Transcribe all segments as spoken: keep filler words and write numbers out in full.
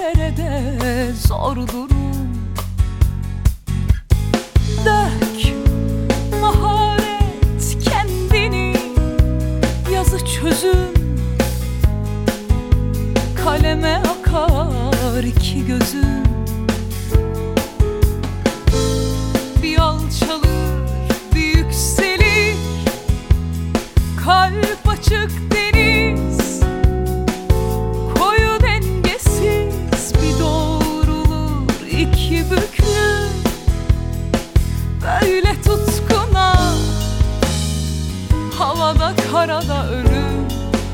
derede zor durum. Dök maharet kendini, yazı çözüm, kaleme akar iki gözüm. Bir alçalır, bir yükselir, kalp açık deniz, koyu dengesiz bir doğrulur iki büklüm. Böyle tutkuna, havada karada ölüm.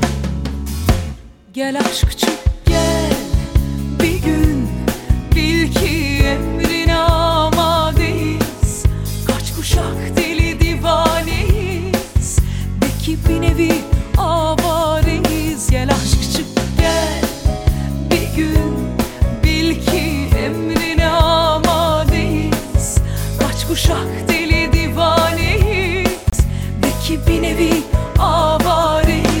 Gel aşk çık gel bir gün, bil ki emrine amadeyiz. Kaç kuşak deli divaneyiz, de ki bir nevi avareyiz. Gel aşk çık gel bir gün, bil ki emrine amadeyiz. Kaç kuşak deli divaneyiz, de ki bir nevi avareyiz.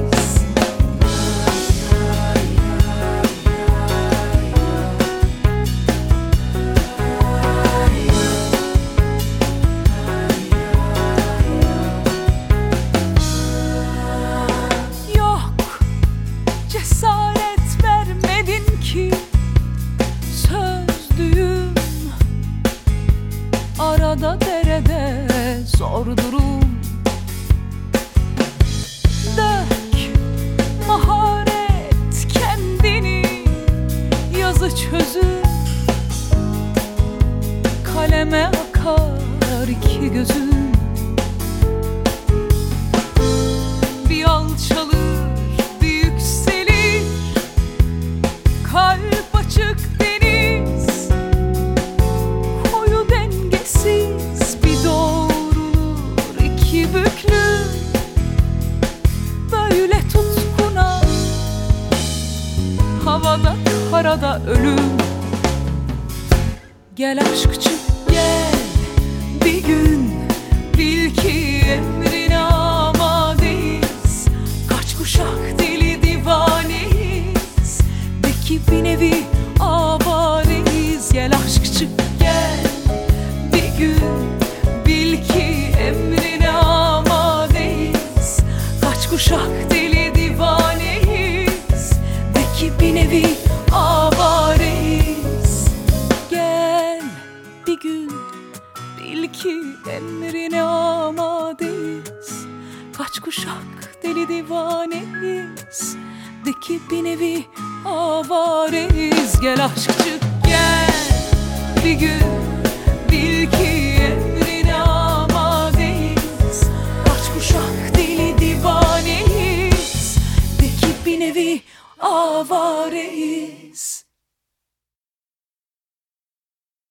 Cesaret vermedin ki sözlüğüm, arada derede zor durum. Dök maharet kendini, yazı çözüm, kaleme akar iki gözüm. Bir alçalır, kalp açık deniz, koyu dengesiz bir doğrulur iki büklüm. Böyle tutkuna, havada karada ölüm. Gel aşk çık gel bir gün, bil ki emrine amadeyiz. Kaç kuşak deli divaneyiz, de ki bir nevi avareyiz. Gel aşk çık gel bir gün, bil ki emrine amadeyiz. Kaç kuşak deli divaneyiz, de ki bir nevi avareyiz. Gel bir gün, bil ki emrine amadeyiz. Kaç kuşak deli divaneyiz, de ki bir nevi avareyiz. Gel aşk çık gel bir gün, bil ki emrine amadeyiz. Kaç kuşak deli divaneyiz, de ki bir nevi avareyiz.